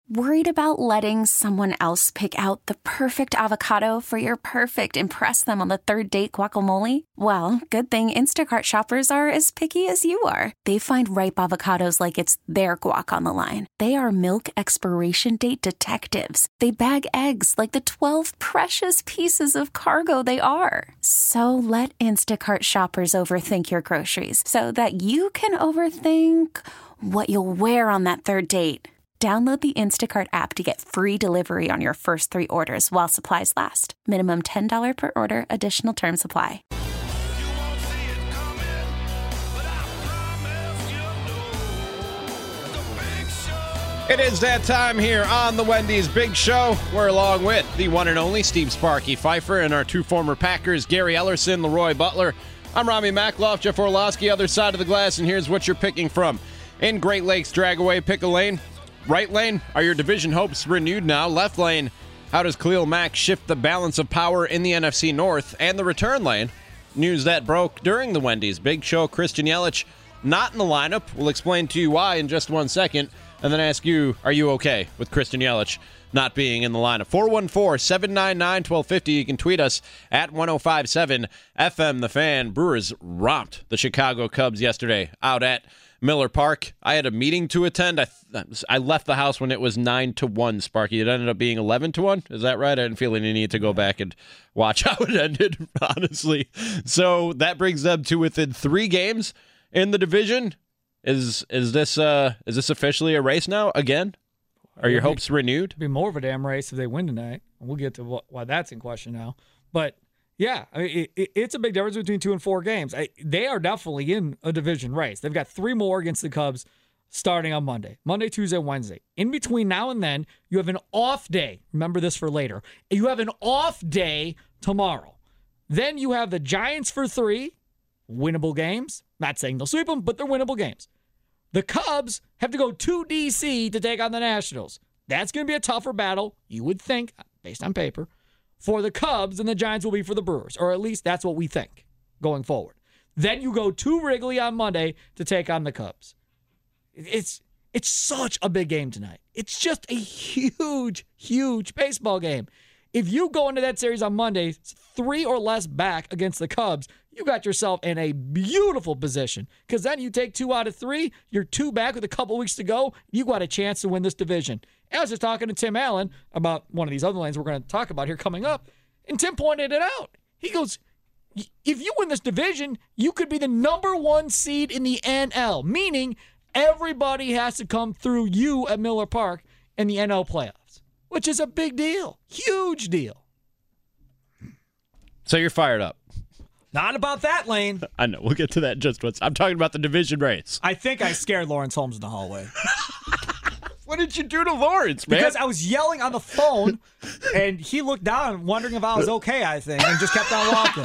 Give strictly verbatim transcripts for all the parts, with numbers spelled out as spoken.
Worried about letting someone else pick out the perfect avocado for your perfect impress them on the third date guacamole? Well, good thing Instacart shoppers are as picky as you are. They find ripe avocados like it's their guac on the line. They are milk expiration date detectives. They bag eggs like the twelve precious pieces of cargo they are. So let Instacart shoppers overthink your groceries so that you can overthink what you'll wear on that third date. Download the Instacart app to get free delivery on your first three orders while supplies last. Minimum ten dollars per order. Additional terms apply. It is that time here on the Wendy's Big Show. We're along with the one and only Steve Sparky Pfeiffer and our two former Packers, Gary Ellerson, Leroy Butler. I'm Rami Makloff, Jeff Orlowski, other side of the glass, and here's what you're picking from. In Great Lakes Dragaway, pick a lane. Right lane, are your division hopes renewed now? Left lane, how does Khalil Mack shift the balance of power in the N F C North? And the return lane, news that broke during the Wendy's Big Show. Christian Yelich not in the lineup. We'll explain to you why in just one second, and then ask you, are you okay with Christian Yelich not being in the lineup? four one four, seven nine nine, one two five zero. You can tweet us at one oh five seven F M The Fan. Brewers romped the Chicago Cubs yesterday out at Miller Park. I had a meeting to attend. I th- I left the house when it was nine to one, Sparky. It ended up being eleven to one. Is that right? I didn't feel any need to go back and watch how it ended, honestly. So that brings them to within three games in the division. Is is this uh is this officially a race now again? Are your hopes renewed? It'd be more of a damn race if they win tonight. We'll get to what, why that's in question now. But yeah, I mean, it, it, it's a big difference between two and four games. I, they are definitely in a division race. They've got three more against the Cubs starting on Monday. Monday, Tuesday, Wednesday. In between now and then, you have an off day. Remember this for later. You have an off day tomorrow. Then you have the Giants for three, winnable games. Not saying they'll sweep them, but they're winnable games. The Cubs have to go to D C to take on the Nationals. That's going to be a tougher battle, you would think, based on paper, for the Cubs than the Giants will be for the Brewers, or at least that's what we think going forward. Then you go to Wrigley on Monday to take on the Cubs. It's it's such a big game tonight. It's just a huge, huge baseball game. If you go into that series on Monday, three or less back against the Cubs, you got yourself in a beautiful position. Because then you take two out of three, you're two back with a couple weeks to go, you got a chance to win this division. I was just talking to Tim Allen about one of these other lanes we're going to talk about here coming up, and Tim pointed it out. He goes, if you win this division, you could be the number one seed in the N L, meaning everybody has to come through you at Miller Park in the N L playoffs, which is a big deal, huge deal. So you're fired up. Not about that lane. I know. We'll get to that in just once. I'm talking about the division race. I think I scared Lawrence Holmes in the hallway. What did you do to Lawrence, man? Because I was yelling on the phone, and he looked down, wondering if I was okay, I think, and just kept on walking.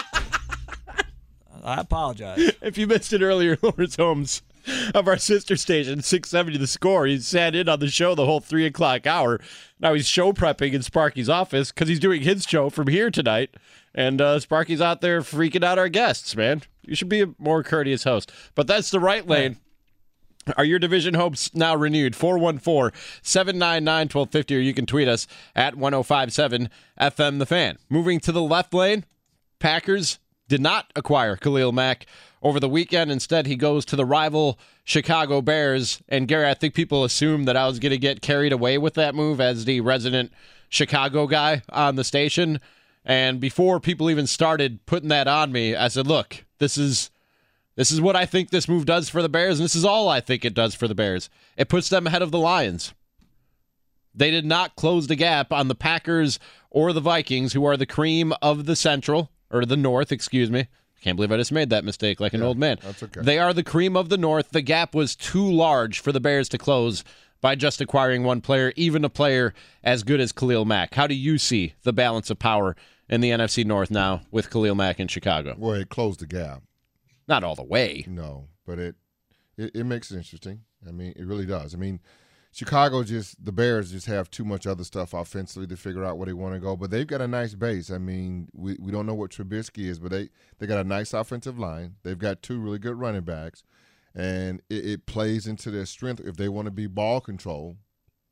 I apologize. If you missed it earlier, Lawrence Holmes of our sister station, six seventy The Score, he sat in on the show the whole three o'clock hour. Now he's show prepping in Sparky's office because he's doing his show from here tonight. And uh, Sparky's out there freaking out our guests, man. You should be a more courteous host. But that's the right lane. Are your division hopes now renewed? four one four, seven nine nine, one two five zero, or you can tweet us at one oh five seven F M The Fan. Moving to the left lane, Packers did not acquire Khalil Mack over the weekend. Instead, he goes to the rival Chicago Bears. And, Gary, I think people assumed that I was going to get carried away with that move as the resident Chicago guy on the station. And before people even started putting that on me, I said, look, this is this is what I think this move does for the Bears, and this is all I think it does for the Bears. It puts them ahead of the Lions. They did not close the gap on the Packers or the Vikings, who are the cream of the Central, or the North, excuse me. Can't believe I just made that mistake like an yeah, old man. That's okay. They are the cream of the North. The gap was too large for the Bears to close by just acquiring one player, even a player as good as Khalil Mack. How do you see the balance of power in the N F C North now with Khalil Mack in Chicago? Well, it closed the gap. Not all the way. No, but it, it it makes it interesting. I mean, it really does. I mean, Chicago just, the Bears just have too much other stuff offensively to figure out where they want to go. But they've got a nice base. I mean, we, we don't know what Trubisky is, but they, they got a nice offensive line. They've got two really good running backs. And it, it plays into their strength if they want to be ball control.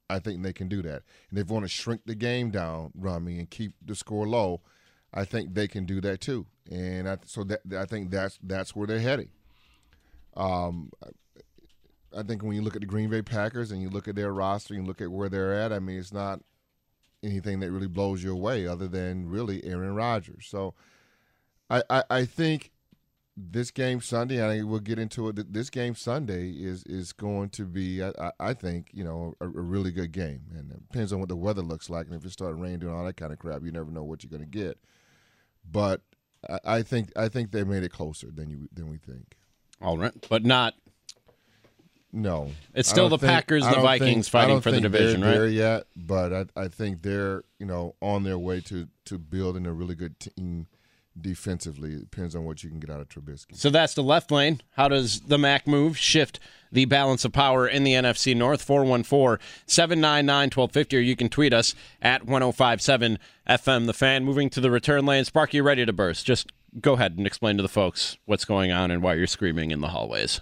I think they can do that. And if they want to shrink the game down, Rami, and keep the score low, I think they can do that too. And I, so that I think that's that's where they're heading. Um, I think when you look at the Green Bay Packers and you look at their roster and you look at where they're at, I mean, it's not anything that really blows you away other than really Aaron Rodgers. So I, I, I think this game Sunday, I think we'll get into it, this game Sunday is is going to be, I, I think, you know, a, a really good game. And it depends on what the weather looks like. And if it starts raining and all that kind of crap, you never know what you're going to get. But I, I think I think they made it closer than you than we think. All right, but not. No, it's still the think, Packers, the Vikings think, fighting for the division, they're right? There yet, but I, I think they're you know on their way to to building a really good team defensively. It depends on what you can get out of Trubisky. So that's the left lane. How does the M A C move shift the balance of power in the N F C North? four one four, seven nine nine, one two five zero, or you can tweet us at ten fifty-seven F M The Fan. Moving to the return lane. Sparky, you ready to burst? Just go ahead and explain to the folks what's going on and why you're screaming in the hallways.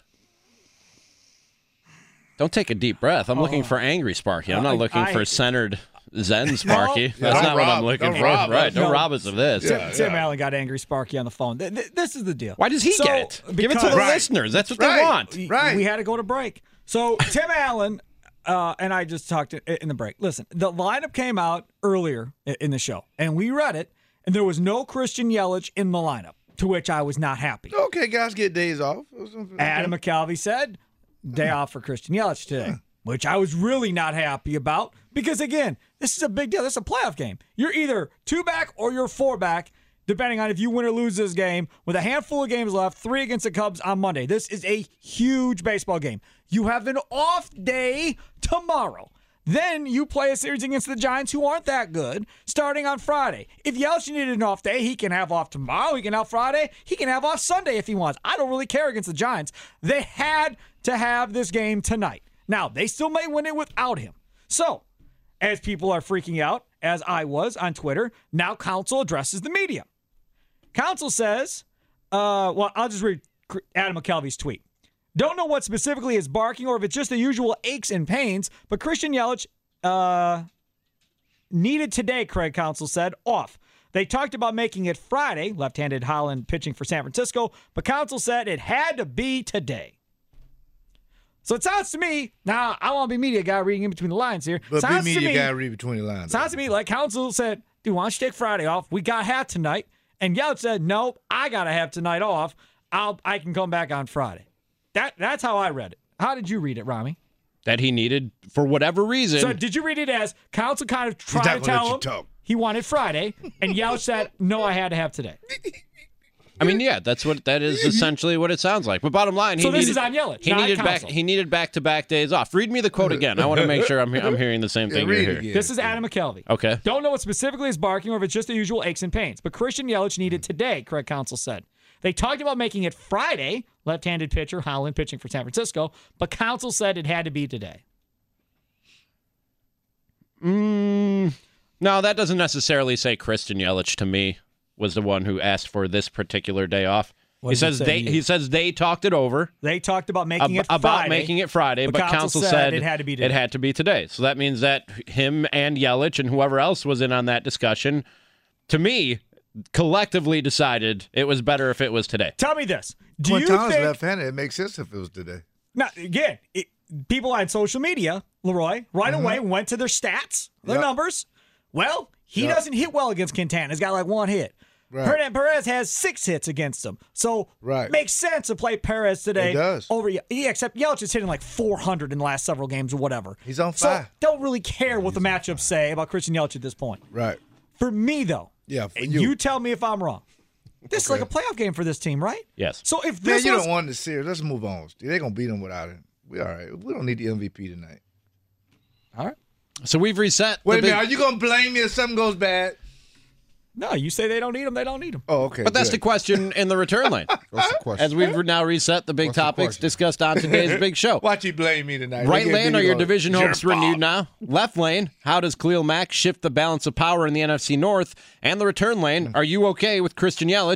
Don't take a deep breath. I'm oh. looking for angry Sparky. I'm not looking I, for centered Zen Sparky. No. That's yeah, not rob, what I'm looking for. Right. Don't no. rob us of this. Tim, yeah, Tim yeah. Allen got angry Sparky on the phone. This is the deal. Why does he so, get it? Give it to the right. listeners. That's what right. they want. We, right. we had to go to break. So Tim Allen uh, and I just talked in the break. Listen, the lineup came out earlier in the show, and we read it, and there was no Christian Yelich in the lineup, to which I was not happy. Okay, guys get days off. Adam McCalvey said, day off for Christian Yelich today. Which I was really not happy about because, again, this is a big deal. This is a playoff game. You're either two back or you're four back, depending on if you win or lose this game. With a handful of games left, three against the Cubs on Monday. This is a huge baseball game. You have an off day tomorrow. Then you play a series against the Giants, who aren't that good, starting on Friday. If Yelich needed an off day, he can have off tomorrow. He can have Friday. He can have off Sunday if he wants. I don't really care against the Giants. They had to have this game tonight. Now, they still may win it without him. So, as people are freaking out, as I was on Twitter, now Counsell addresses the media. Counsell says, uh, well, I'll just read Adam McCalvey's tweet. Don't know what specifically is barking or if it's just the usual aches and pains, but Christian Yelich uh, needed today, Craig Counsell said, off. They talked about making it Friday, left-handed Holland pitching for San Francisco, but Counsell said it had to be today. So it sounds to me, now I want to be media guy reading in between the lines here. But sounds be media to me, guy read between the lines. Sounds to me like Counsell said, dude, why don't you take Friday off? We got half tonight. And Yelich said, nope, I got to have tonight off. I'll I can come back on Friday. That That's how I read it. How did you read it, Rami? That he needed, for whatever reason. So did you read it as Counsell kind of tried to tell him talk. he wanted Friday, and Yelich said, no, I had to have today? I mean, yeah, that's what that is essentially what it sounds like. But bottom line, he so this needed, is on Yelich, he not needed Counsell. back he needed back to back days off. Read me the quote again. I want to make sure I'm I'm hearing the same thing yeah, you're hearing. This is Adam McCalvey. Okay. Don't know what specifically is barking or if it's just the usual aches and pains. But Christian Yelich needed today, Craig Counsell said. They talked about making it Friday, left-handed pitcher Holland pitching for San Francisco, but Counsell said it had to be today. Mm, no, that doesn't necessarily say Christian Yelich to me was the one who asked for this particular day off. What he says they he says they talked it over. They talked about making ab- it Friday, about making it Friday, but, but Counsell said, said it had to be today. It had to be today. So that means that him and Yelich and whoever else was in on that discussion, to me, collectively decided it was better if it was today. Tell me this: Do When you Tom's think? left-handed, it makes sense if it was today. Now, again, it, people on social media, Leroy, right mm-hmm. away went to their stats, their yep. numbers. Well, he yep. doesn't hit well against Quintana. He's got like one hit. Right. Hernan Perez has six hits against him. So right. makes sense to play Perez today. It does. Over, yeah, except Yelich is hitting like four hundred in the last several games or whatever. He's on fire. So don't really care what He's the matchups say about Christian Yelich at this point. Right. For me, though, yeah, for you. you. tell me if I'm wrong. This okay. is like a playoff game for this team, right? Yes. So if Man, this you was, don't want the series. Let's move on. They're going to beat them without him. We all right. We don't need the M V P tonight. All right. So we've reset. Wait a big... minute. Are you going to blame me if something goes bad? No, you say they don't need him, they don't need him. Oh, okay. But that's good. the question in the return lane. What's the question? As we've now reset the big What's the topics question? discussed on today's big show. Watch you blame me tonight. Right They lane, get are your beat division on- hopes Your renewed fault. now? Left lane, how does Khalil Mack shift the balance of power in the N F C North? And the return lane, are you okay with Christian Yelich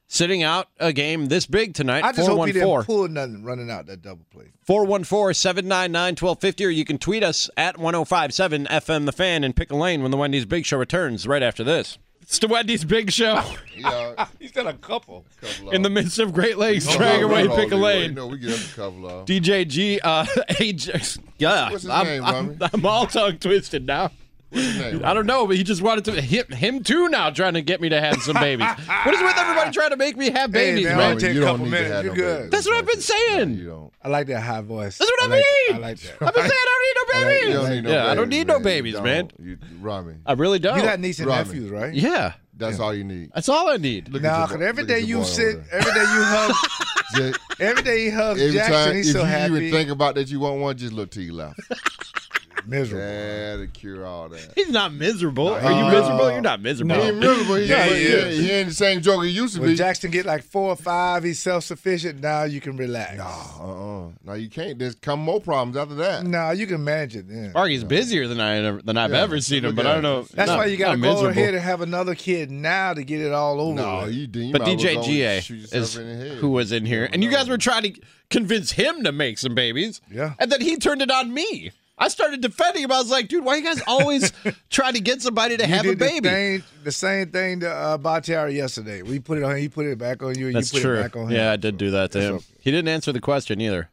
sitting out a game this big tonight. I just hope he didn't four one four pull nothing running out that double play. four one four, seven nine nine, one two five zero, or you can tweet us at one oh five seven F M The Fan and pick a lane when the Wendy's Big Show returns right after this. It's the Wendy's Big Show. Yeah, He's got a couple. couple In the midst of Great Lakes, No, drag no, away, no, pick a no, lane. No, we get us a couple of. D J G, uh, A J, yeah, What's his I'm, name, I'm, Rami? I'm all tongue twisted now. What's his name? I don't know, but he just wanted to hit him too now, trying to get me to have some babies. What is with everybody trying to make me have babies, Hey, man, man? I'll take You a don't couple need to minutes. have You're no good. babies. That's what I've been saying. You don't. I like that high voice. That's what I like, mean. I like that. I've been saying I don't need no like- babies. You don't need no yeah, babies, I don't need no man. babies, You man. don't. You, Rami, I really don't. You got nieces and Rami. nephews, right? yeah, that's all you need. that's all I need. Look Nah, at your because boy- every look at day your you boy sit, over there. every day you hug, Just- every day he hugs every Jackson, time, he's if so you happy. even think about that you want one, just look to your left. Miserable. That'll cure all that. He's not miserable. Are you Uh, miserable? You're not miserable. He ain't miserable. He, Yeah, ain't, he he, is. he ain't the same joker he used to When be. Jackson get like four or five, he's self-sufficient. Now you can relax. Uh-uh. Now you can't. There's come more problems after that. Nah, you can manage it then. Sparky's busier than I ever, than I've Yeah, ever seen him, look but at I don't know. him. That's not- why you got to not go miserable. ahead and have another kid now to get it all over No, with. you didn't. You But might D J as well go G A and shoot yourself is in the head. who was in here, and you guys were trying to convince him to make some babies. Yeah. And then he turned it on me. I started defending him. I was like, dude, why you guys always trying to get somebody to You have did a baby? The, thing, the same thing to uh, Bakhtiari yesterday. We put it on. He put it back on you. And That's you put true. it back on him. Yeah, I did do that to That's him. okay. He didn't answer the question either.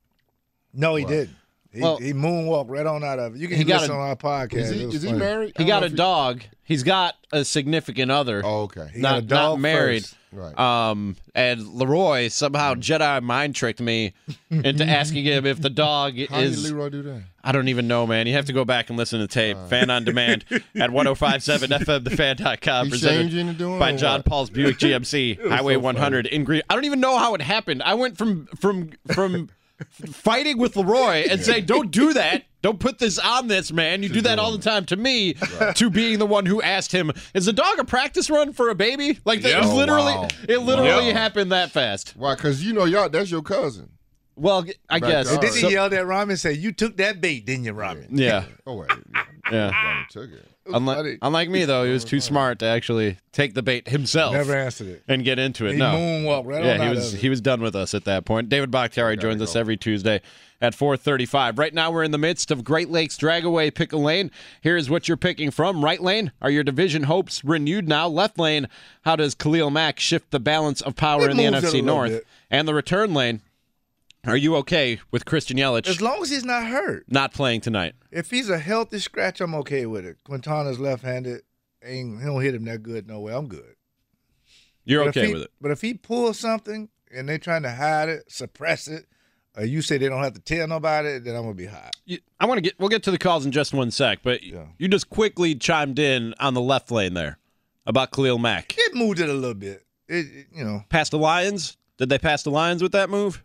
No, he didn't. He, Well- he moonwalked right on out of it. You can He got listen a- on our podcast. Is he, It was is he funny. married? He I don't got know a if he- dog. He's got a significant other. Oh, okay. He got not, a dog not married. first. Right. Um, and Leroy somehow Jedi mind tricked me into asking him if the dog How did is. Leroy do that? I don't even know, man. You have to go back and listen to tape. Fan on demand at ten fifty-seven F M the fan dot com. He Presented shamed you into doing by it or John what? Paul's Buick G M C, Highway one hundred in Green. I don't even know how it happened. I went from from from fighting with Leroy and saying, "Don't do that. Don't put this on this man. You do that all the time to me." To being the one who asked him, "Is the dog a practice run for a baby?" Like that Yeah. was Oh, literally wow. it. Literally Yeah. happened that fast. Why? Because you know y'all. That's your cousin. Well, I Back guess. to And then So- he yelled at Rami and said, "You took that bait, didn't you, Rami?" yeah. Oh wait. Yeah. Rami took it. Unlike, funny. unlike me, though, he was too smart to actually take the bait himself Never answered it. and get into it. He no. moonwalked right on Yeah, he out was of it. he was done with us at that point. David Bakhtiari joins us go. every Tuesday at four thirty-five. Right now, we're in the midst of Great Lakes Dragaway Pick a Lane. Here's what you're picking from. Right lane, are your division hopes renewed now? Left lane, how does Khalil Mack shift the balance of power It in the N moves F C it a little North? bit. And the return lane, are you okay with Christian Yelich As long as he's not hurt. not playing tonight? If he's a healthy scratch, I'm okay with it. Quintana's left-handed. Ain't, he don't hit him that good no way. I'm good. You're But if okay he- with it? But if he pulls something and they're trying to hide it, suppress it, or you say they don't have to tell nobody, then I'm gonna be hot. You- I want to get. We'll get to the calls in just one sec, but Yeah. you just quickly chimed in on the left lane there about Khalil Mack. It moved it a little bit. It, it- you know, Past the Lions? Did they pass the Lions with that move?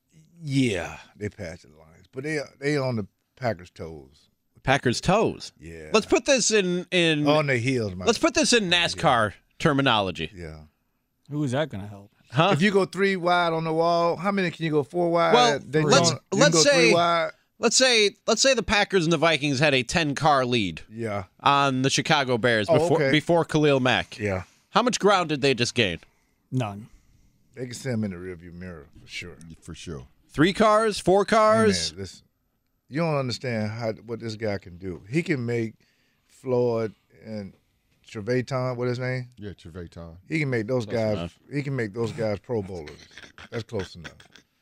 yeah, they passed the lines, but they they on the Packers' toes. Packers toes. Yeah, Let's put this in in. on their heels, man. let's put this in NASCAR terminology, yeah. Who is that going to help? huh? If you go three wide on the wall, how many can you go? Four wide. Well, at Daytona? let's- You can let's go three say- wide. let's say let's say the Packers and the Vikings had a ten car lead Yeah, on the Chicago Bears Oh, before okay. before Khalil Mack. yeah. How much ground did they just gain? None. They can send him in the rearview mirror for sure. For sure. Three cars, four Hey, cars. man, listen, you don't understand how what this guy can do. He can make Floyd and Trevathan, what his name? Yeah, Trevathan. He can make those Close guys. enough. He can make those guys Pro Bowlers. That's close enough.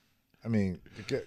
I mean, to get-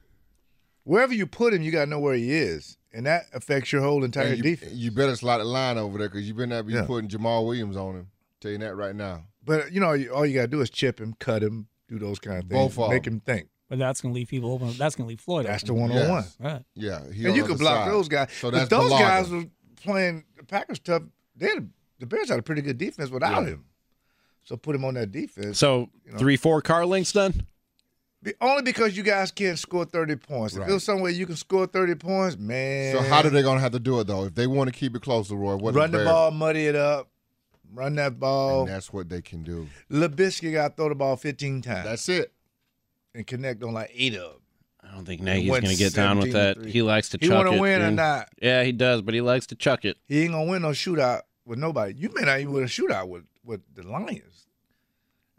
wherever you put him, you got to know where he is, and that affects your whole entire And you, defense. you better slide the line over there because you better not be Yeah. putting Jamal Williams on him. Tell you that right now. But you know, you- all you got to do is chip him, cut him, do those kind of things, Both of make them. him think. But that's going to leave people open. That's going to leave Floyd That's the open. one on one. Yes. Right. Yeah, he And on you the can other block side. those guys. So But that's those Bulaga. guys were playing the Packers tough. They had, the Bears had a pretty good defense without Yeah. him. So put him on that defense. So You know. three, four car links then? Be- only because you guys can't score thirty points. If Right. it was somewhere you can score thirty points, man. So how do they gonna have to do it though? If they want to keep it close to Roy, what run is the Bears- ball, muddy it up, run that ball. And that's what they can do. Labisky got to throw the ball fifteen times That's it. and connect on like eight of them. I don't think Nagy's went going to get down with that. seventeen to three. He likes to He chuck want it. to win or and- not? Yeah, he does, but he likes to chuck it. He ain't gonna win no shootout with nobody. You may not even win a shootout with with the Lions.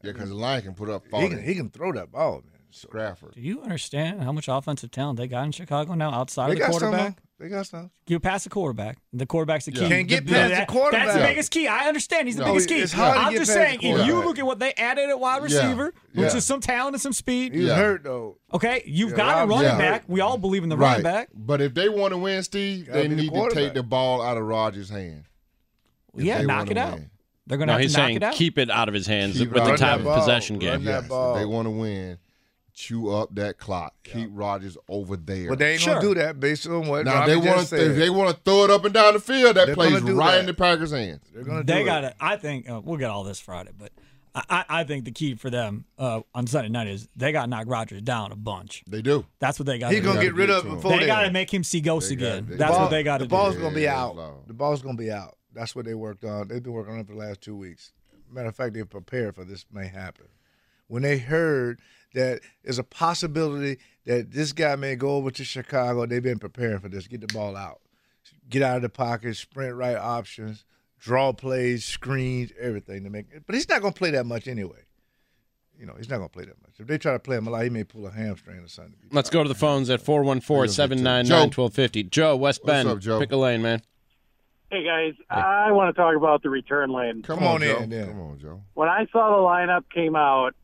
Yeah, because the line can put up He forty. can, he can throw that ball, man. So, Crawford. Do you understand how much offensive talent they got in Chicago now outside they of the got quarterback? some. They got some. You pass the quarterback. The quarterback's the key. Yeah. Can't get The- past the that- quarterback. That's the biggest key. I understand. He's the No, biggest key. it's hard to I'm get just past the saying, if you quarterback. look at what they added at wide Yeah. receiver, which Yeah. is some talent and some speed, He was Yeah. hurt though. okay, you've Yeah, got a Rob- running yeah. back. We all believe in the Right. running back. But if they want to win, Steve, Gotta they be the need to quarterback. take the ball out of Rodgers' hand. If Yeah, they knock wanna it out. win. They're going to No, have he's to knock saying it out. keep it out of his hands Keep it with out the of time that of ball. possession Run game. that Yes, ball. if they want to win, chew up that clock. Keep Rodgers over there. But they ain't Sure. gonna do that based on what now, Robbie they want just to said. if they want to throw it up and down the field, that They're plays gonna do right that. in the Packers' hands. They're gonna do They it. got it. I think uh, we'll get all this Friday, but I, I, I think the key for them uh, on Sunday night is they got to knock Rodgers down a bunch. They do. That's what they got He's to do. gonna gotta get rid get of to it him. before They then. got to make him see ghosts They got- again. they That's got- what they got to The do. ball's gonna be Yeah, out. low. The ball's gonna be out. That's what they worked on. They've been working on it for the last two weeks. Matter of fact, they're prepared for this may happen. When they heard that there's a possibility that this guy may go over to Chicago, they've been preparing for this. Get the ball out, get out of the pocket, sprint right options, draw plays, screens, everything to make. But he's not gonna play that much anyway. You know, he's not gonna play that much. If they try to play him a lot, he may pull a hamstring or something. Let's go to the phones at four one four, seven nine nine, one two five zero. Joe, West What's Bend. up, Joe? Pick a lane, man. Hey guys, I want to talk about the return lane. Come, Come on, on Joe. in, then. Come on, Joe. When I saw the lineup came out,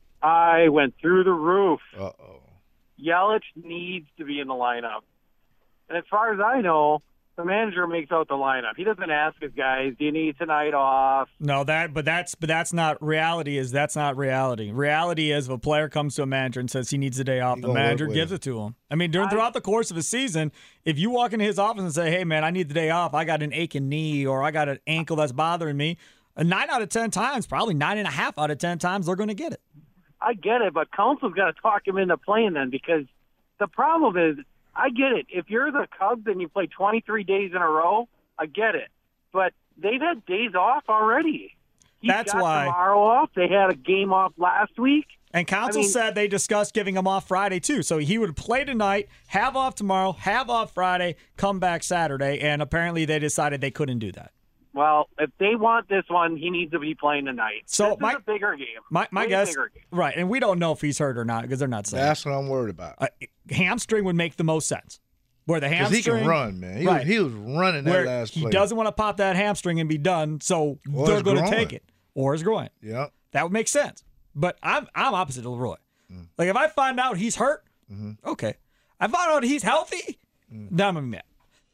I went through the roof. Uh oh. Yelich needs to be in the lineup. And as far as I know, the manager makes out the lineup. He doesn't ask his guys, do you need tonight off? No, that but that's but that's not reality. Is that's not reality. Reality is if a player comes to a manager and says he needs a day off, He the gonna work manager with gives him. it to him. I mean, during I- throughout the course of a season, if you walk into his office and say, "Hey, man, I need the day off. I got an aching knee or I got an ankle that's bothering me," a nine out of ten times, probably nine and a half out of ten times, they're going to get it. I get it, but Council's got to talk him into playing then because the problem is, I get it. If you're the Cubs and you play twenty-three days in a row, I get it. But they've had days off already. He's That's got why- tomorrow off. They had a game off last week. And Council I mean- said they discussed giving him off Friday too, so he would play tonight, have off tomorrow, have off Friday, come back Saturday, and apparently they decided they couldn't do that. Well, if they want this one, he needs to be playing tonight. So this my- is a bigger game. My my Way guess, bigger game. right? And we don't know if he's hurt or not because they're not saying. That's what I'm worried about. Uh, hamstring would make the most sense. Where the Because hamstring, he can run, man. He, Right. was, he was running that where last he play. doesn't want to pop that hamstring and be done, so Or they're his going to groin. take it, or his groin. Yep. That would make sense. But I'm I'm opposite of Leroy. Mm. Like if I find out he's hurt, Mm-hmm. okay. I find out he's healthy, Mm. then I'm gonna be mad.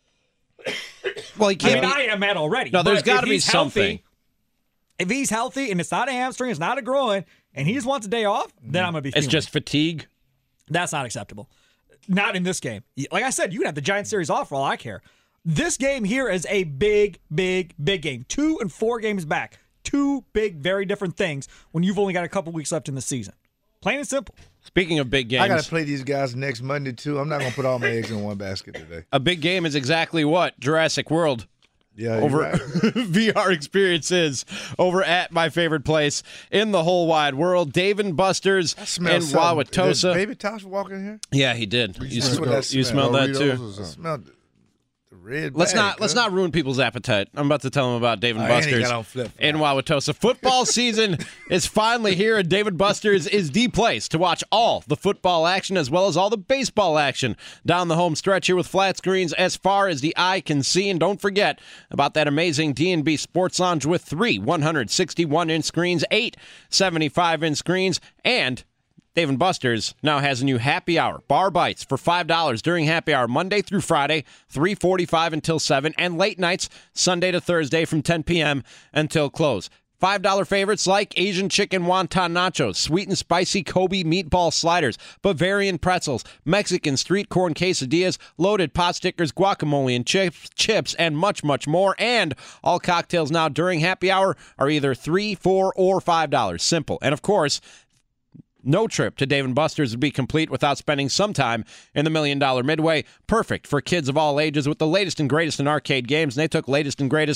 Well, he I can't mean, be. I am mad already. No, there's but got if to be he's healthy- something. If he's healthy and it's not a hamstring, it's not a groin, and he just wants a day off, then I'm gonna be. It's fuming. just fatigue. That's not acceptable. Not in this game. Like I said, you can have the Giants series off for all I care. This game here is a big, big, big game. Two and four games back. Two big, very different things when you've only got a couple weeks left in the season. Plain and simple. Speaking of big games, I got to play these guys next Monday, too. I'm not going to put all my eggs in one basket today. a big game is exactly what Jurassic World Yeah, you're over right. V R experiences over at my favorite place in the whole wide world, Dave and Buster's I smell in something. Did Wauwatosa. Baby Tosh walk in here? Yeah, he did. You, smell sm- that you smell? smelled that Doritos too. or I something? smelled the, the red Let's bag, not let's cuz. not ruin people's appetite. I'm about to tell them about Dave and Oh, and he Buster's got on flip-flops. in Wauwatosa. Football season is finally here, and Dave and Buster's is the place to watch all the football action as well as all the baseball action down the home stretch here with flat screens as far as the eye can see. And don't forget about that amazing D and B Sports Lounge with three one sixty-one inch screens, eight seventy-five inch screens, and Dave and Buster's now has a new happy hour. Bar bites for five dollars during happy hour, Monday through Friday, three forty-five until seven, and late nights, Sunday to Thursday from ten p.m. until close. five dollar favorites like Asian chicken wonton nachos, sweet and spicy Kobe meatball sliders, Bavarian pretzels, Mexican street corn quesadillas, loaded pot stickers, guacamole and chips, chips, and much, much more. And all cocktails now during happy hour are either three dollars, four dollars, or five dollars. Simple. And of course, no trip to Dave and Buster's would be complete without spending some time in the Million Dollar Midway. Perfect for kids of all ages with the latest and greatest in arcade games. And they took latest and greatest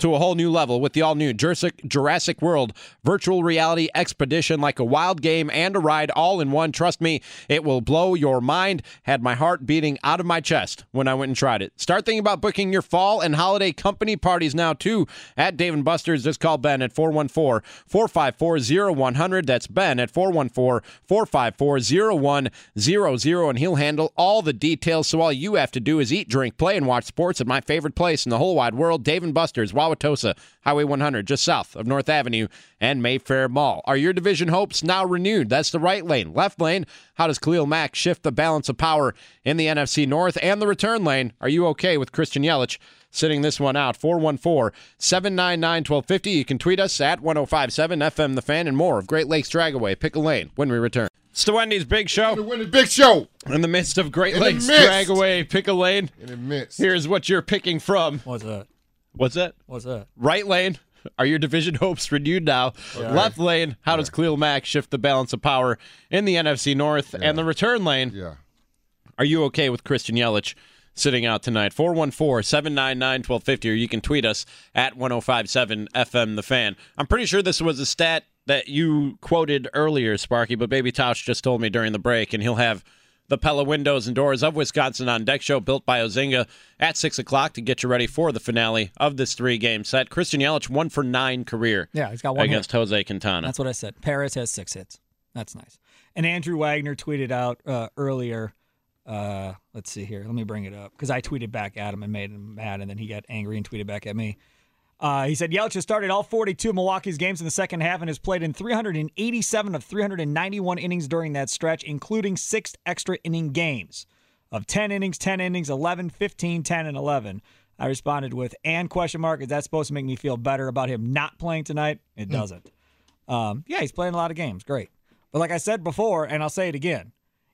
to a whole new level with the all-new Jurassic, Jurassic World virtual reality expedition, like a wild game and a ride all in one. Trust me, it will blow your mind. Had my heart beating out of my chest when I went and tried it. Start thinking about booking your fall and holiday company parties now, too, at Dave and Buster's. Just call Ben at four one four, four five four, zero one zero zero. That's Ben at four one four, four five four, zero one zero zero, and he'll handle all the details. So all you have to do is eat, drink, play, and watch sports at my favorite place in the whole wide world, Dave and Buster's, Wauwatosa, Highway one hundred, just south of North Avenue and Mayfair Mall. Are your division hopes now renewed? That's the right lane. Left lane, how does Khalil Mack shift the balance of power in the N F C North? And the return lane, are you okay with Christian Yelich sitting this one out? four one four, seven nine nine, one two five zero. You can tweet us at one oh five seven F M The Fan, and more of Great Lakes Dragaway. Pick a lane when we return. It's the Wendy's Big Show. The Wendy's Big Show. In the midst of Great In Lakes the midst. Dragaway, pick a lane. In the midst. Here's what you're picking from. What's that? What's that? What's that? Right lane, are your division hopes renewed now? Yeah. Left lane, how does Khalil Mack shift the balance of power in the N F C North? Yeah. And the return lane, Yeah. are you okay with Christian Yelich sitting out tonight? four one four, seven nine nine, one two five zero, or you can tweet us at one oh five seven F M The Fan. I'm pretty sure this was a stat that you quoted earlier, Sparky, but Baby Tausch just told me during the break, and he'll have the Pella windows and doors of Wisconsin on deck show built by Ozinga at six o'clock to get you ready for the finale of this three-game set. Christian Yelich, one for nine career Yeah, he's got one against hit. Jose Quintana. That's what I said. Paris has six hits. That's nice. And Andrew Wagner tweeted out uh, earlier. Uh, let's see here. Let me bring it up because I tweeted back at him and made him mad, and then he got angry and tweeted back at me. Uh, he said, Yelich has started all forty-two of Milwaukee's games in the second half and has played in three hundred eighty-seven of three hundred ninety-one innings during that stretch, including six extra inning games. Of ten innings, ten innings, eleven, fifteen, ten, and eleven. I responded with, and question mark, is that supposed to make me feel better about him not playing tonight? It doesn't. Um, yeah, he's playing a lot of games. Great. But like I said before, and I'll say it again,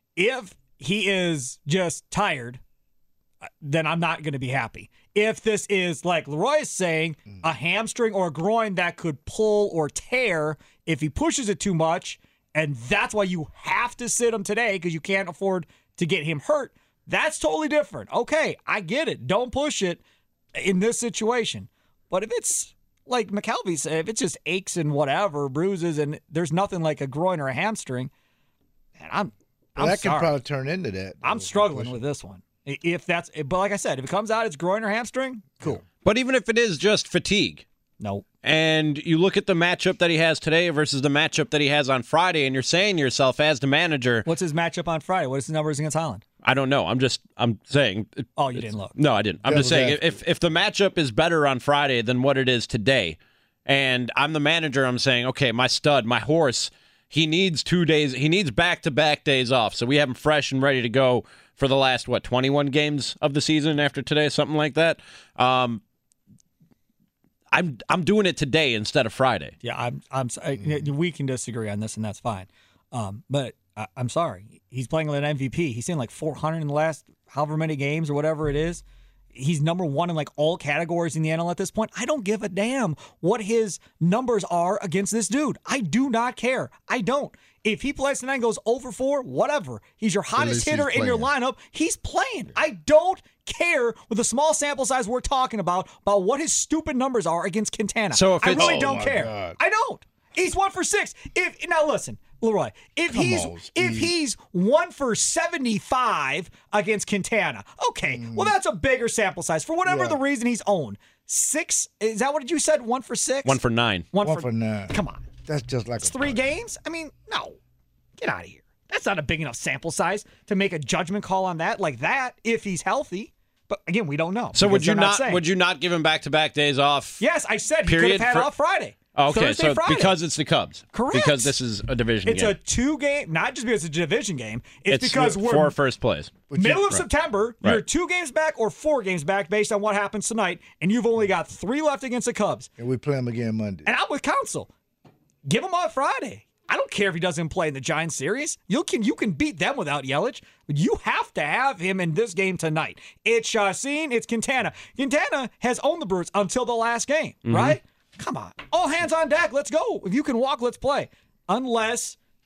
if he is just tired, then I'm not going to be happy. If this is, like Leroy is saying, a hamstring or a groin that could pull or tear if he pushes it too much, and that's why you have to sit him today because you can't afford to get him hurt, that's totally different. Okay, I get it. Don't push it in this situation. But if it's, like McKelvey said, if it's just aches and whatever, bruises, and there's nothing like a groin or a hamstring, man, I'm, Well, I'm that sorry. can probably turn into that. I'm struggling with this one. If that's, but like I said, if it comes out it's groin or hamstring, cool. But even if it is just fatigue, No. and you look at the matchup that he has today versus the matchup that he has on Friday, and you're saying to yourself as the manager, What's his matchup on Friday? What is his numbers against Highland? I don't know. I'm just, I'm saying. Oh, you didn't look. No, I didn't. I'm just Devil's saying, advocate. if if the matchup is better on Friday than what it is today, and I'm the manager, I'm saying, okay, my stud, my horse, he needs two days, he needs back-to-back days off, so we have him fresh and ready to go for the last, what, twenty-one games of the season after today, something like that. Um, I'm I'm doing it today instead of Friday. Yeah, I'm. I'm. I, we can disagree on this, and that's fine. Um, but I, I'm sorry. He's playing like an M V P. He's seen like four hundred in the last however many games or whatever it is. He's number one in like all categories in the N L at this point. I don't give a damn what his numbers are against this dude. I do not care. I don't. If he plays tonight and goes oh for four, whatever. He's your hottest least hitter he's in your playing. lineup. He's playing. I don't care with the small sample size we're talking about about what his stupid numbers are against Quintana. So if I it's- really Oh, don't my care. God. I don't. He's one for six. If now listen, Leroy, if Come he's on, if Steve. he's one for seventy-five against Quintana, okay, well that's a bigger sample size for whatever Yeah. the reason he's owned. Six is that what you said? One for six. One for nine. One, One for, for nine. Come on, That's just like it's a three punch. games. I mean, no, get out of here. That's not a big enough sample size to make a judgment call on that like that if he's healthy. But again, we don't know. So would because you they're not, saying. would you not give him back-to-back days off? Yes, I said he could Period have had for- off Friday. Oh, okay, Thursday, so Friday. because it's the Cubs. Correct. Because this is a division It's game. a two game, not just because it's a division game. It's, It's because we're for first place. middle of Right. September. Right. You're two games back or four games back based on what happens tonight, and you've only got three left against the Cubs. And we play them again Monday. And I'm with counsel. Give him on Friday. I don't care if he doesn't play in the Giants series. You can you can beat them without Yelich, but you have to have him in this game tonight. It's Chacin, it's Quintana. Quintana has owned the Brewers until the last game, Mm-hmm. right? Come on. All hands on deck. Let's go. If you can walk, let's play. Unless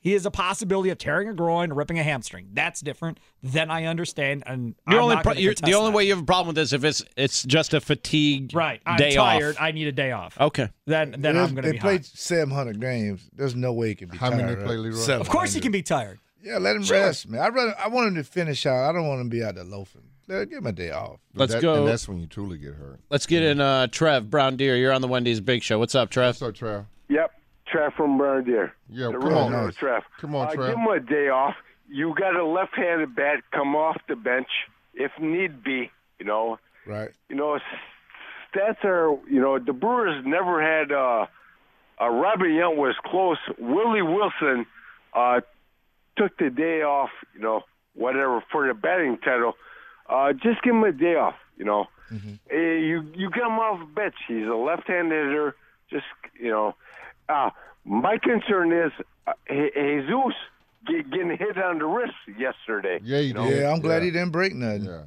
He has a possibility of tearing a groin or ripping a hamstring. That's different. Then I understand. And You're I'm only not pro- gonna you're, contest the only that. way you have a problem with this if it's it's just a fatigue right. I'm day tired. off. I need a day off. Okay. Then then There's- I'm going to They be played hot. seven hundred games. There's no way he can be How tired. many they play, right? Leroy? seven hundred. Of course he can be tired. Yeah, let him Sure. rest, man. I rather I want him to finish out. I don't want him to be out there loafing. Let give him a day off. But Let's that- go. And that's when you truly get hurt. Let's get in uh, Trev Brown Deer. You're on the Wendy's Big Show. What's up, Trev? So, Trav. Yep, Trev from Brown Deer. Yeah, The come real on. deal, Nice. Trev. Come on, uh, Trev. Give him a day off. You got a left-handed bat. Come off the bench if need be. You know, Right. you know, stats are. You know, the Brewers never had. Uh, uh, Robert Young was close. Willie Wilson uh, took the day off. You know, whatever for the batting title. Uh, just give him a day off. You know, Mm-hmm. Eh, you you get him off the bench. He's a left-handed hitter. Just you know, uh, my concern is uh, Je- Jesus get, getting hit on the wrist yesterday. Yeah, he you know? did. Yeah, I'm glad Yeah. he didn't break nothing. Yeah.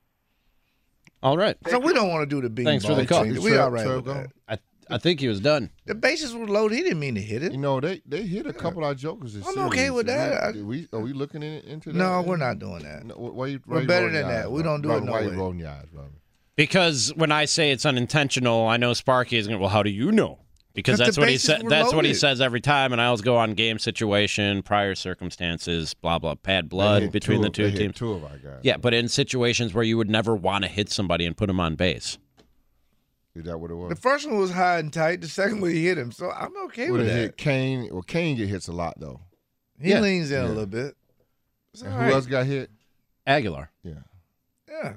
All right. So we don't want to do the bean Thanks for ball the call. thing. Is We Trev- all right Trev with gone? that. I I think he was done. The bases were loaded. He didn't mean to hit it. You know, they, they hit a couple of our jokers this I'm series. okay with that. Did we, are we looking in, into that? No, we're not doing that. No, why you, why We're you better rolling than your that. eyes, We don't do Robert? it no Why you way. rolling your eyes, Robert? Because when I say it's unintentional, I know Sparky is going to, well, how do you know? Because 'Cause that's the what he bases said. were That's what he loaded. says every time, and I always go on game situation, prior circumstances, blah blah, bad They blood hit between two the of- two they hit teams. two of our guys. Yeah, but in situations where you would never want to hit somebody and put them on base. Is that what it was? The first one was high and tight. The second one he hit him. So I'm okay Would with it that. hit Kane? Well, Kane get hits a lot though. He Yeah. leans in Yeah. a little bit. It's And all who right. else got hit? Aguilar, Yeah. Yeah.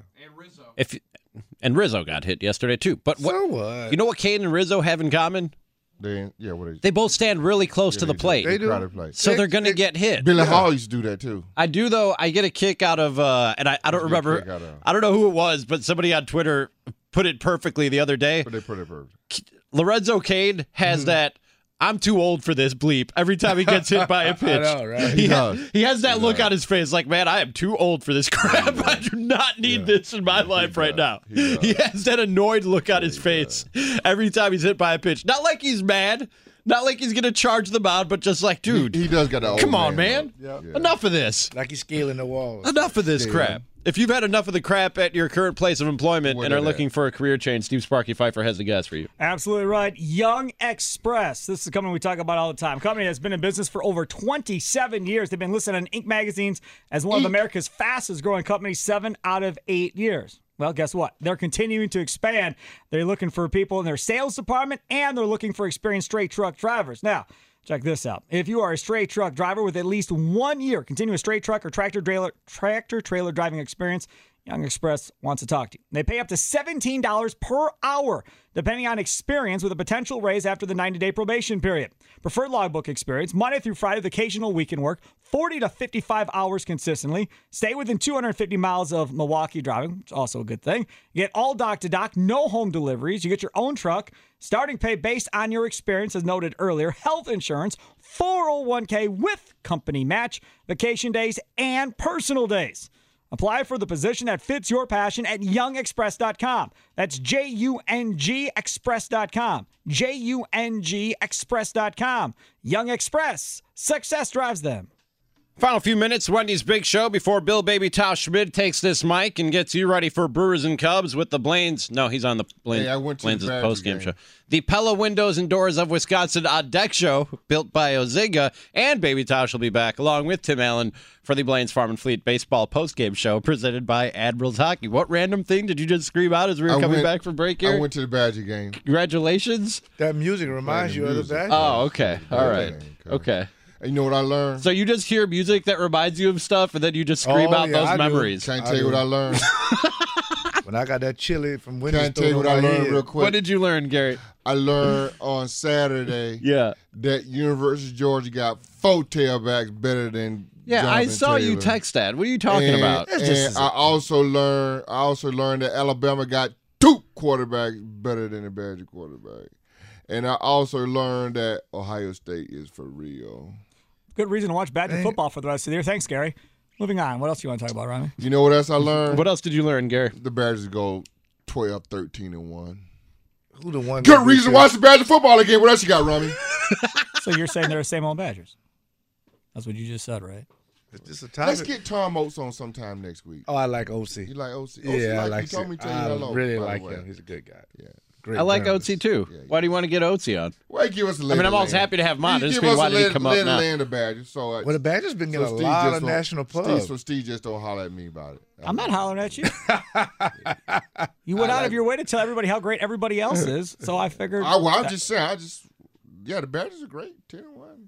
if and Rizzo got hit yesterday too. But what So what? you know what Kane and Rizzo have in common? They yeah. What is They both stand really close yeah, to the they do. plate, They do. Crowded plate. so They- they're going to they- get hit. Billy Hall used to do that too. I do though. I get a kick out of, uh, and I, I don't What's a good remember. kick out of? I don't know who it was, but somebody on Twitter put it perfectly the other day. But they put it perfect. Lorenzo Cade has Mm-hmm. that. I'm too old for this bleep. Every time he gets hit by a pitch, I know, right? he, He ha- does. he has that He look does. on his face, like, man, I am too old for this crap. I do not need Yeah. this in my life right does. now. He He, does. has that annoyed look on his he face every time he's hit by a pitch. Not like he's mad, not like he's gonna charge the mound, but just like, dude, he, he does got that. Old come on, man. man, look. Yeah. enough of this. Like he's scaling the walls. Enough of this Yeah. crap. If you've had enough of the crap at your current place of employment What and are are they? looking for a career change, Steve Sparky Pfeiffer has the gas for you. Absolutely right. Young Express. This is a company we talk about all the time. A company that's been in business for over twenty-seven years. They've been listed on Inc magazines as one of America's fastest growing companies seven out of eight years. Well, guess what? They're continuing to expand. They're looking for people in their sales department, and they're looking for experienced straight truck drivers. Now, check this out. If you are a straight truck driver with at least one year continuous straight truck or tractor trailer tractor trailer driving experience, Young Express wants to talk to you. They pay up to seventeen dollars per hour, depending on experience, with a potential raise after the ninety-day probation period. Preferred logbook experience, Monday through Friday with occasional weekend work, forty to fifty-five hours consistently. Stay within two hundred fifty miles of Milwaukee driving, which is also a good thing. You get all dock-to-dock, no home deliveries. You get your own truck. Starting pay based on your experience, as noted earlier. Health insurance, four oh one k with company match, vacation days, and personal days. Apply for the position that fits your passion at young express dot com. That's J U N G express dot com. J U N G express dot com. Young Express. Success drives them. Final few minutes, Wendy's Big Show before Bill Baby Tau Schmid takes this mic and gets you ready for Brewers and Cubs with the Blaines. No, he's on the Blaines, Hey, I went to the Blaines' Badger post-game game. show. The Pella Windows and Doors of Wisconsin on Deck Show, built by Ozinga, and Baby Tosh will be back along with Tim Allen for the Blaines Farm and Fleet Baseball post-game show presented by Admirals Hockey. What random thing did you just scream out as we were I coming went- back from break here? I went to the Badger game. Congratulations. That music reminds the you of the music. back. Oh, okay. All right. Okay. Okay. And you know what I learned? So you just hear music that reminds you of stuff, and then you just scream Oh, out yeah, those I do. memories. Can I I tell you do. what I learned? When I got that chili from Can Wendy's I tell you what I learned real quick? What did you learn, Gary? I learned on Saturday Yeah. that University of Georgia got four tailbacks better than Yeah, I Jonathan saw you Taylor. text that. What are you talking and, about? That's And just- I also learned I also learned that Alabama got two quarterbacks better than the Badger quarterback. And I also learned that Ohio State is for real. Good reason to watch Badger football for the rest of the year. Thanks, Gary. Moving on. What else do you want to talk about, Ronnie? You know what else I learned? What else did you learn, Gary? The Badgers go twelve, thirteen, and one. Who the one? Good that reason to beat watch the Badger football again. What else you got, Rummy? So you're saying they're the same old Badgers? That's what you just said, right? It's just a topic. Let's get Tom Oates on sometime next week. Oh, I like O C. You like O C? Yeah, I like, like. you told me to tell you I hello, really by the like way. him. He's a good guy. Yeah. Great I like journalist. Otzi too. Yeah, yeah. Why do you want to get Otzi on? Well, give us a I mean, I'm always happy to have him on. Give Just us mean, a why did he letter- come up letter now? land the Badgers. So, uh, Well, the Badgers been getting so a Steve lot just of don't- national Steve, pub. so Steve just don't holler at me about it. I'm not hollering at you. You went I out like- of your way to tell everybody how great everybody else is, so I figured. I, well, I'm just saying. I just, yeah, the Badgers are great. ten and one,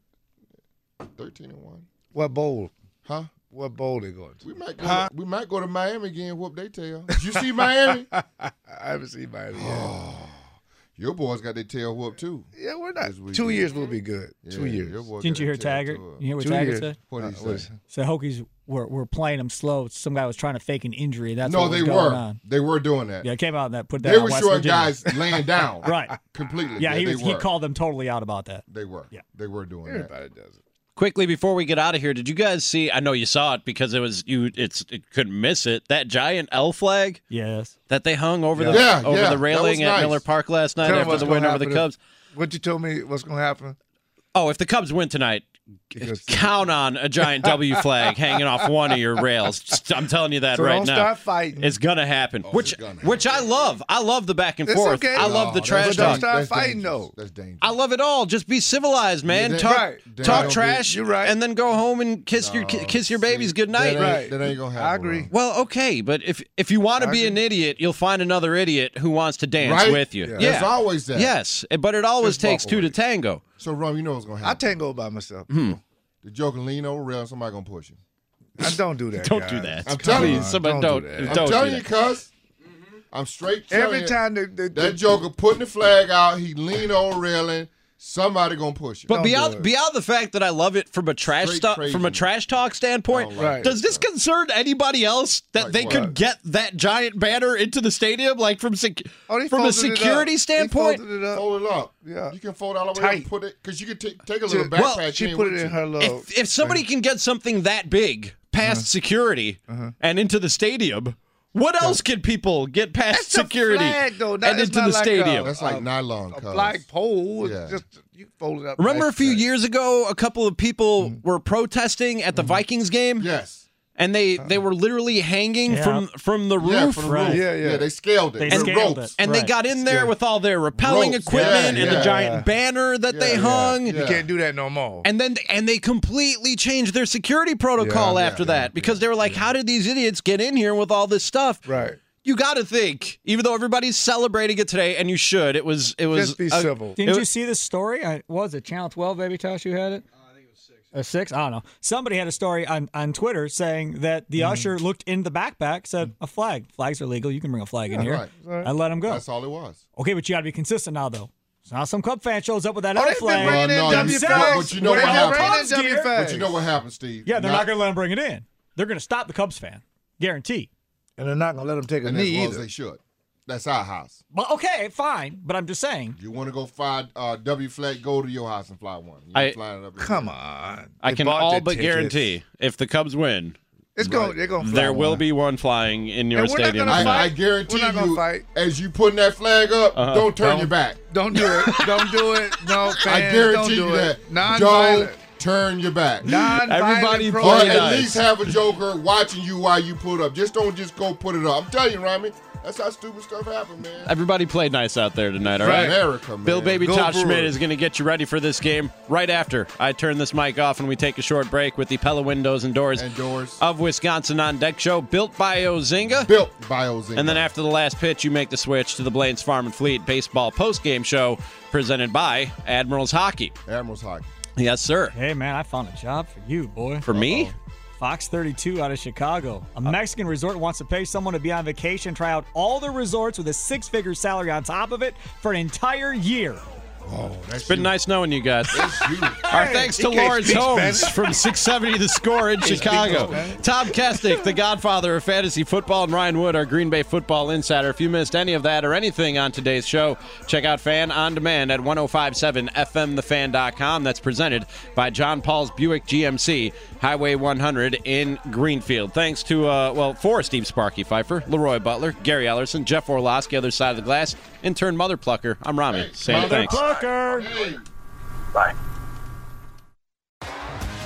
thirteen and one. What bowl? Huh? What bowl they going to? We might go. To, we might go to Miami again. Whoop they tail. Did you see Miami? I haven't seen Miami yet. Your boys got their tail whooped too. Yeah, we're not. This weekend. Two years will be good. Yeah, Two years. your boys Didn't got you hear their tail Taggart? to, uh, You hear what Two Taggart years. said? What did Uh, he what say? is- So Hokies were, were playing them slow. Some guy was trying to fake an injury. That's No, what was they going were. on. They were doing that. Yeah, it came out and that put that They on were West showing Virginia. guys laying down. Right. Completely. Yeah, he they was, he were. called them totally out about that. They were. Yeah. They were doing that. Everybody does it. Quickly before we get out of here, did you guys see? I know you saw it because it was you. It's it couldn't miss it. That giant L flag Yes. that they hung over the Yeah, over yeah, the that railing was at nice. Miller Park last night Tell 'em after what's the gonna win over the happen if- Cubs. What you told me what's going to happen? Oh, if the Cubs win tonight, Because- count on a giant W flag hanging off one of your rails. Just- I'm telling you that So right don't now. start fighting. It's gonna happen. which it's gonna which I love. I love the back and It's forth. okay. I love the No, trash that's But don't talk. start That's fighting, dangerous. though. That's dangerous. I love it all. Just be civilized, man. Yeah, talk right. That talk ain't trash, You're right. and then go home and kiss your ki- kiss your babies good That night. ain't, Right. that ain't gonna happen. I agree. Ron. Well, okay, but if if you want to I be an agree. idiot, you'll find another idiot who wants to dance Right? with you. Yeah. Yeah, There's always that. yes, but it always Just takes walk two to away. tango. So, Ron, you know what's gonna I happen. tango by myself. The joke and lean over rail, and somebody gonna push you. I don't do that. Don't guys. do that. I'm Come telling you. on, Somebody don't, don't- do don't that. I'm telling do you, cuz. I'm straight telling Every you, time the, the, the, that joker putting the flag out, he lean over railing, somebody gonna push you. But Don't do beyond it. beyond the fact that I love it from a trash Straight stu- crazy. from a trash talk standpoint, I don't Right. does this concern anybody else that Like they what? could get that giant banner into the stadium, like from sec- Oh, they from a folded it up. security They standpoint? folded it up. Fold it up. Yeah. You can fold it all the way up and Tight. put it, because you can take take a little She- backpack well, She in put it with in you. her little. If if somebody can get something that big past Uh-huh. security and into the stadium, what else can people get past That's a security flag, though. That and is into not the like stadium? a- That's like a- nylon, a cuz. black pole. Yeah. Just you fold it up. Remember a nice few and tight. years ago, a couple of people Mm. were protesting at the Vikings game, Yes. and they, they were literally hanging Yeah. from from the Yeah, roof. from the Right. roof. Yeah, yeah. they scaled it. They with scaled ropes. it. And Right. they got in there Yeah. with all their repelling Ropes. equipment Yeah, and the yeah. giant banner that they Yeah, hung. yeah. You can't do that no more. And then and they completely changed their security protocol Yeah, after yeah, that because they were like, how did these idiots get in here with all this stuff? Right. You got to think, even though everybody's celebrating it today, and you should, it was it was Just be a- civil. Didn't It- you see this story? I, what was it Channel twelve, baby Tosh? You had it? Uh, I think it was six. A six? I don't know. Somebody had a story on, on Twitter saying that the usher looked in the backpack, said, a flag. Flags are legal. You can bring a flag in here. right, right. I let him go. That's all it was. Okay, but you got to be consistent now, though. So now some Cub fan shows up with that Oh, other they've been flag. bringing Well, in no, W you- flags. but you know They've what been happened? bringing in Cubs W gear. flags. But you know what happened, Steve? Yeah, they're Not- not going to let him bring it in. They're going to stop the Cubs fan. Guarantee. And they're not gonna let them take a And as knee well as either. they should. That's our house. Well, okay, fine. But I'm just saying. You want to go fly uh, W flag? Go to your house and fly one. You I- ain't flying it up here. Come on. I They can bought all the but tickets. guarantee if the Cubs win, It's going. They're going. there will be one flying in your And we're not stadium. gonna tonight. I, I fight. guarantee We're not gonna you, fight. as you putting that flag up, Uh-huh. don't turn Don't- your back. Don't do it. Don't do it. No, fans, I guarantee don't do you it. that. Non-violent. Don't turn your back. Non-violent Everybody Or play protest. at nice. least have a joker watching you while you put up. Just don't just go put it up. I'm telling you, Rami, that's how stupid stuff happen, man. Everybody played nice out there tonight, all From right? America, man. Bill Baby Go Todd Brewers. Schmidt is going to get you ready for this game right after I turn this mic off and we take a short break with the Pella Windows and Doors, And doors. of Wisconsin on Deck show, built by Ozinga. Built by Ozinga. And then after the last pitch, you make the switch to the Blaine's Farm and Fleet baseball postgame show presented by Admirals Hockey. Admirals Hockey. Yes, sir. Hey, man, I found a job for you, boy. For me? Fox thirty-two out of Chicago. A Mexican resort wants to pay someone to be on vacation, try out all the resorts with a six-figure salary on top of it for an entire year. Oh, that's It's been you. nice knowing you guys. That's you. Our thanks to he can't Lawrence speak Holmes Spanish. from six seventy The Score in Chicago. Tom Kesnick, the godfather of fantasy football, and Ryan Wood, our Green Bay football insider. If you missed any of that or anything on today's show, check out Fan On Demand at ten fifty-seven F M the fan dot com. That's presented by John Paul's Buick G M C, Highway one hundred in Greenfield. Thanks to, uh, well, for Steve Sparky Pfeiffer, Leroy Butler, Gary Ellerson, Jeff Orlowski, other side of the glass, intern Mother Plucker. I'm Rami. Saying thanks. Plucker. Bye.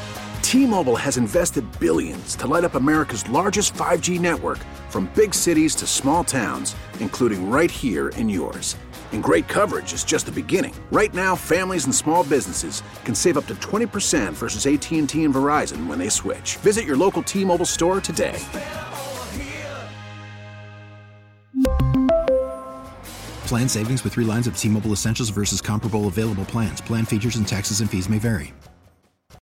T-Mobile has invested billions to light up America's largest five G network, from big cities to small towns, including right here in yours. And great coverage is just the beginning. Right now, families and small businesses can save up to twenty percent versus A T and T and Verizon when they switch. Visit your local T-Mobile store today. Plan savings with three lines of T-Mobile Essentials versus comparable available plans. Plan features and taxes and fees may vary.